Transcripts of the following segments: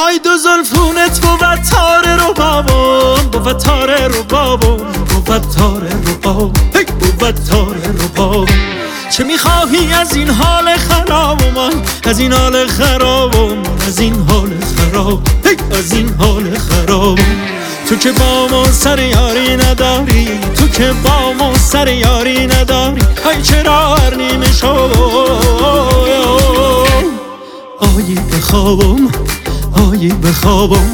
های دو زلفونت بود تاره رو بابم، بود تاره رو بابم، بود تاره رو بابم، بود تاره رو بابم. چه میخواهی از این حال خراب من، از این حال خرابم، از این حال خراب، از این حال خراب. تو که با ما سر یاری نداری، تو که با ما سر یاری نداری، های چرا هر نیمه شب آیی بخوابم، آیی بخوابم.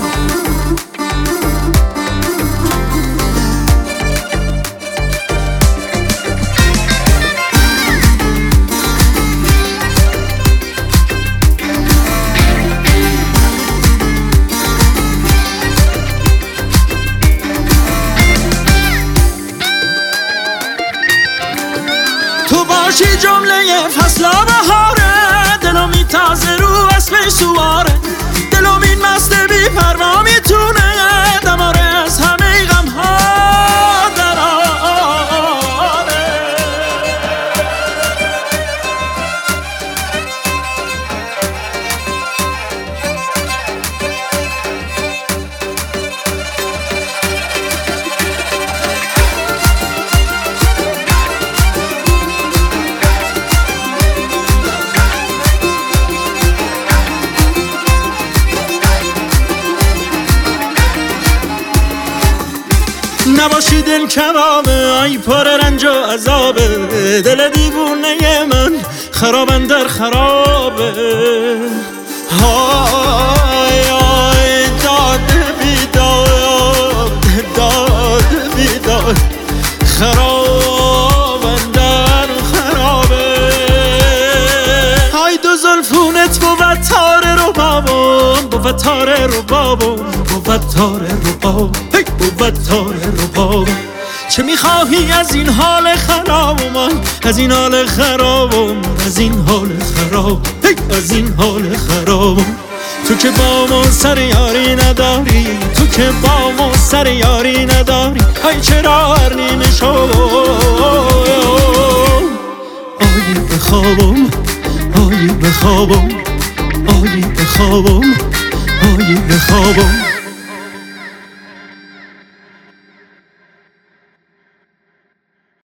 تو باشی جمله فصل بهاره، دلم میتازه رو اسب سواره، دلم این مست بی پروا میتونه دماره از همه غم ها دراره. نباشی دل کبابه، ای پر رنج و عذابه، دل دیوونه من خرابن در خرابه. های های داد بیداد، داد بیداد، خرابن در خرابه. های دو زلفونت بود تاره رو بابم، بود تاره رو بابم، بود تاره رو بابم، بود تاره رو بابم. چه میخواهی از این حال خراب من، از این حال خرابم، از این حال خراب، از این حال خرابم. تو که با ما سر یاری نداری، تو که با ما سر یاری نداری، های چرا هر نیمه شب آیی بخوابم، آیی بخوابم، آیی بخوابم، آیی بخوابم.